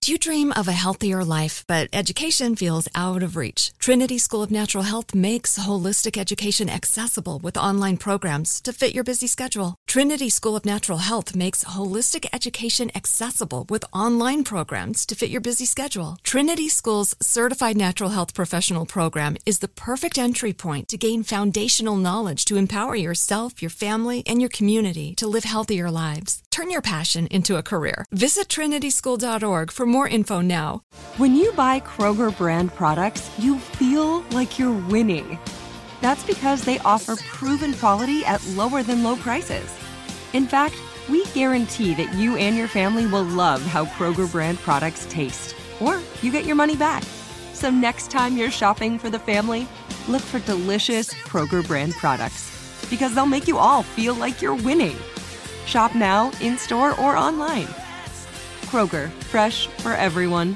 Do you dream of a healthier life, but education feels out of reach? Trinity School of Natural Health makes holistic education accessible with online programs to fit your busy schedule. Trinity School of Natural Health makes holistic education accessible with online programs to fit your busy schedule. Trinity School's Certified Natural Health Professional Program is the perfect entry point to gain foundational knowledge to empower yourself, your family, and your community to live healthier lives. Turn your passion into a career. Visit trinityschool.org for more info now. When you buy Kroger brand products, you feel like you're winning. That's because they offer proven quality at lower than low prices. In fact, we guarantee that you and your family will love how Kroger brand products taste, or you get your money back. So next time you're shopping for the family, look for delicious Kroger brand products, because they'll make you all feel like you're winning. Shop now, in-store, or online. Kroger, fresh for everyone.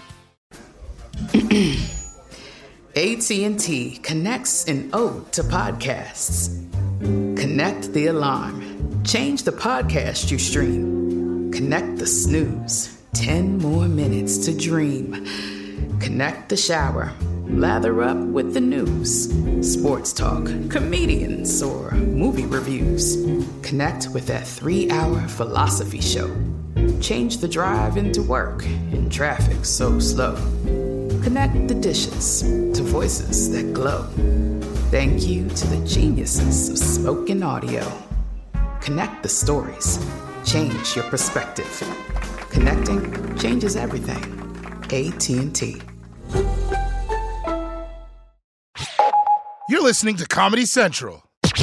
AT&T connects an ode to podcasts. Connect the alarm. Change the podcast you stream. Connect the snooze. 10 more minutes to dream. Connect the shower. Lather up with the news. Sports talk, comedians, or movie reviews. Connect with that 3-hour philosophy show. Change the drive into work in traffic so slow. Connect the dishes to voices that glow. Thank you to the geniuses of spoken audio. Connect the stories. Change your perspective. Connecting changes everything. AT&T. You're listening to Comedy Central.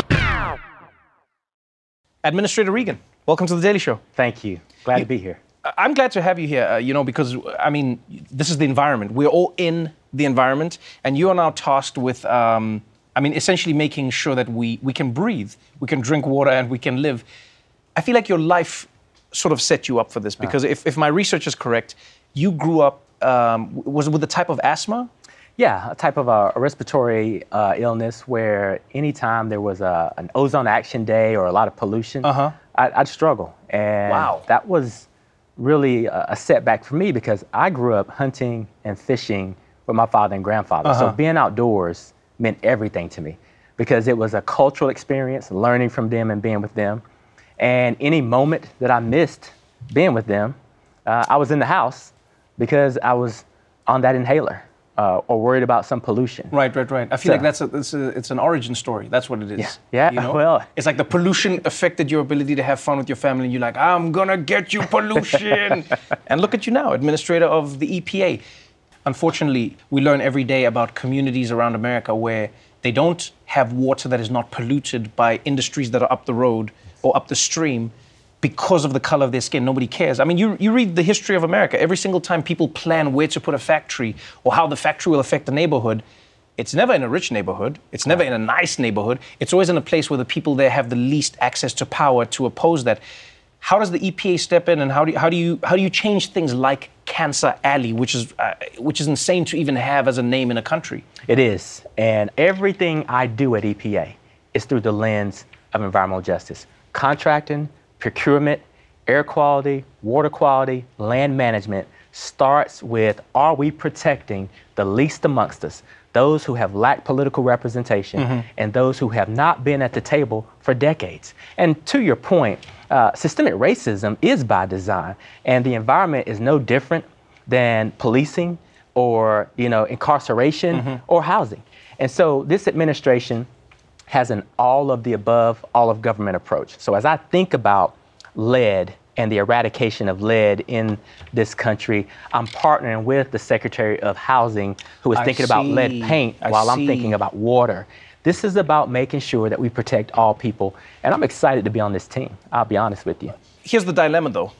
Administrator Regan, welcome to The Daily Show. Thank you. Glad to be here. I'm glad to have you here, because, this is the environment. We're all in the environment, and you are now tasked with, essentially making sure that we can breathe, we can drink water, and we can live. I feel like your life sort of set you up for this, because if my research is correct, you grew up, was it with a type of asthma? Yeah, a type of a respiratory illness where anytime there was an ozone action day or a lot of pollution, I'd struggle. And that was really a setback for me, because I grew up hunting and fishing with my father and grandfather. So being outdoors meant everything to me, because it was a cultural experience, learning from them and being with them. And any moment that I missed being with them, I was in the house because I was on that inhaler. Or worried about some pollution. Right. I feel like it's an origin story. That's what it is. Yeah. Well, it's like the pollution affected your ability to have fun with your family, and you're like, I'm gonna get you pollution. And look at you now, administrator of the EPA. Unfortunately, we learn every day about communities around America where they don't have water that is not polluted by industries that are up the road or up the stream. Because of the color of their skin, nobody cares. I mean, you read the history of America. Every single time people plan where to put a factory or how the factory will affect the neighborhood, it's never in a rich neighborhood. It's never in a nice neighborhood. It's always in a place where the people there have the least access to power to oppose that. How does the EPA step in, and how do you change things like Cancer Alley, which is insane to even have as a name in a country? It is, and everything I do at EPA is through the lens of environmental justice, contracting, procurement, air quality, water quality, land management starts with, are we protecting the least amongst us, those who have lacked political representation and those who have not been at the table for decades? And to your point, systemic racism is by design, and the environment is no different than policing or incarceration or housing. And so this administration has an all of the above, all of government approach. So as I think about lead and the eradication of lead in this country, I'm partnering with the Secretary of Housing, who is thinking about lead paint while I'm thinking about water. This is about making sure that we protect all people, and I'm excited to be on this team, I'll be honest with you. Here's the dilemma, though.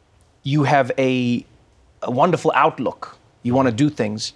You have a wonderful outlook. You want to do things.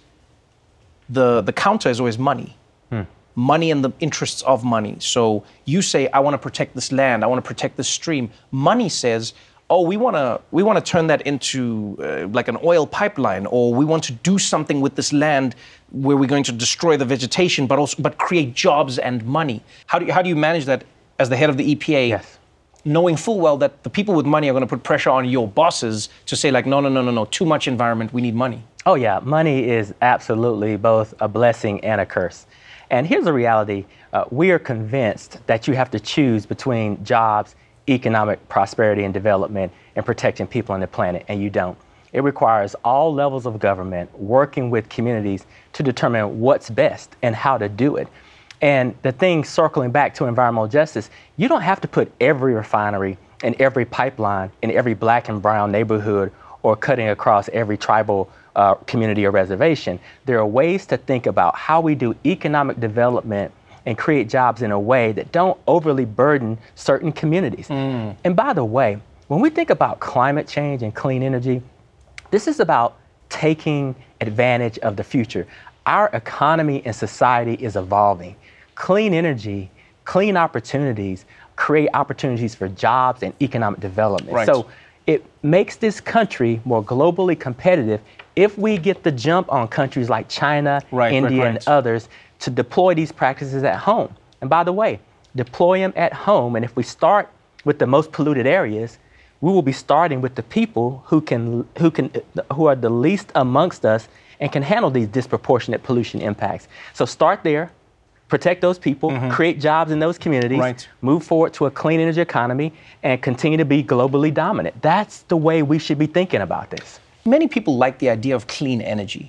The counter is always money. Money and the interests of money. So you say, I want to protect this land, I want to protect this stream. Money says, oh, we want to turn that into like an oil pipeline, or we want to do something with this land where we're going to destroy the vegetation, but create jobs and money. How do you manage that as the head of the EPA? Yes. knowing full well that the people with money are going to put pressure on your bosses to say like, no, too much environment, we need money. Oh yeah, money is absolutely both a blessing and a curse. And here's the reality. We are convinced that you have to choose between jobs, economic prosperity and development, and protecting people on the planet, and you don't. It requires all levels of government working with communities to determine what's best and how to do it. And the thing circling back to environmental justice, you don't have to put every refinery and every pipeline in every black and brown neighborhood or cutting across every tribal community or reservation. There are ways to think about how we do economic development and create jobs in a way that don't overly burden certain communities. And by the way, when we think about climate change and clean energy, this is about taking advantage of the future. Our economy and society is evolving. Clean energy, clean opportunities create opportunities for jobs and economic development. Right. So it makes this country more globally competitive if we get the jump on countries like China, India, and others to deploy these practices at home. And by the way, deploy them at home. And if we start with the most polluted areas, we will be starting with the people who are the least amongst us and can handle these disproportionate pollution impacts. So start there, protect those people, create jobs in those communities, move forward to a clean energy economy, and continue to be globally dominant. That's the way we should be thinking about this. Many people like the idea of clean energy.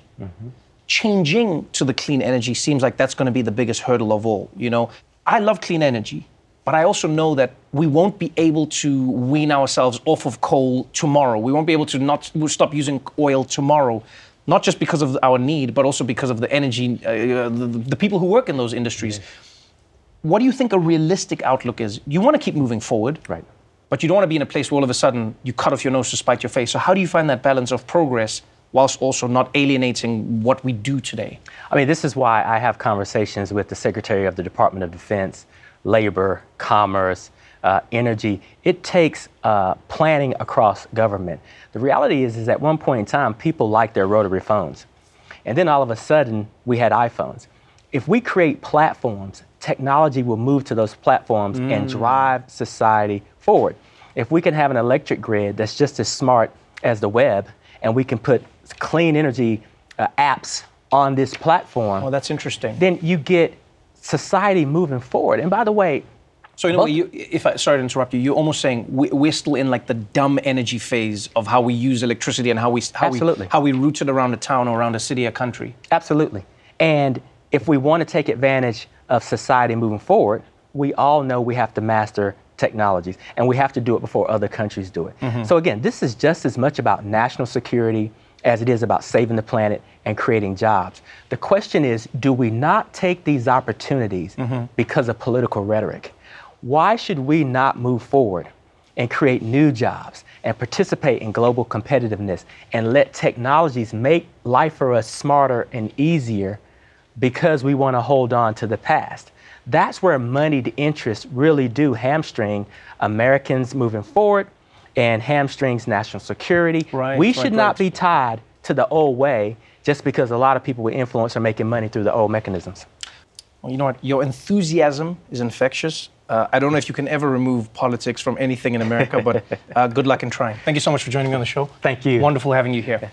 Changing to the clean energy seems like that's going to be the biggest hurdle of all. You know, I love clean energy, but I also know that we won't be able to wean ourselves off of coal tomorrow. We won't be able to stop using oil tomorrow, not just because of our need, but also because of the energy, the people who work in those industries. What do you think a realistic outlook is? You want to keep moving forward, right? But you don't want to be in a place where all of a sudden you cut off your nose to spite your face. So how do you find that balance of progress whilst also not alienating what we do today? I mean, this is why I have conversations with the Secretary of the Department of Defense, Labor, Commerce, Energy. It takes planning across government. The reality is at one point in time, people liked their rotary phones. And then all of a sudden, we had iPhones. If we create platforms, technology will move to those platforms and drive society forward. If we can have an electric grid that's just as smart as the web, and we can put clean energy apps on this platform. Oh, that's interesting. Then you get society moving forward. And by the way, so in a way, sorry to interrupt you, you're almost saying we're still in like the dumb energy phase of how we use electricity and how we route it around a town or around a city or country. Absolutely. And if we want to take advantage of society moving forward, we all know we have to master technologies, and we have to do it before other countries do it. So again, this is just as much about national security as it is about saving the planet and creating jobs. The question is, do we not take these opportunities because of political rhetoric? Why should we not move forward and create new jobs and participate in global competitiveness and let technologies make life for us smarter and easier because we want to hold on to the past? That's where moneyed interests really do hamstring Americans moving forward and hamstrings national security. We should not be tied to the old way just because a lot of people with influence are making money through the old mechanisms. Well, you know what? Your enthusiasm is infectious. I don't know if you can ever remove politics from anything in America, but good luck in trying. Thank you so much for joining me on the show. Thank you. Wonderful having you here.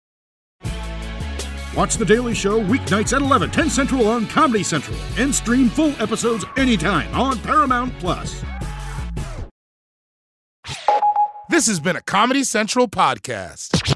Watch The Daily Show weeknights at 11, 10 Central on Comedy Central. And stream full episodes anytime on Paramount+. This has been a Comedy Central podcast.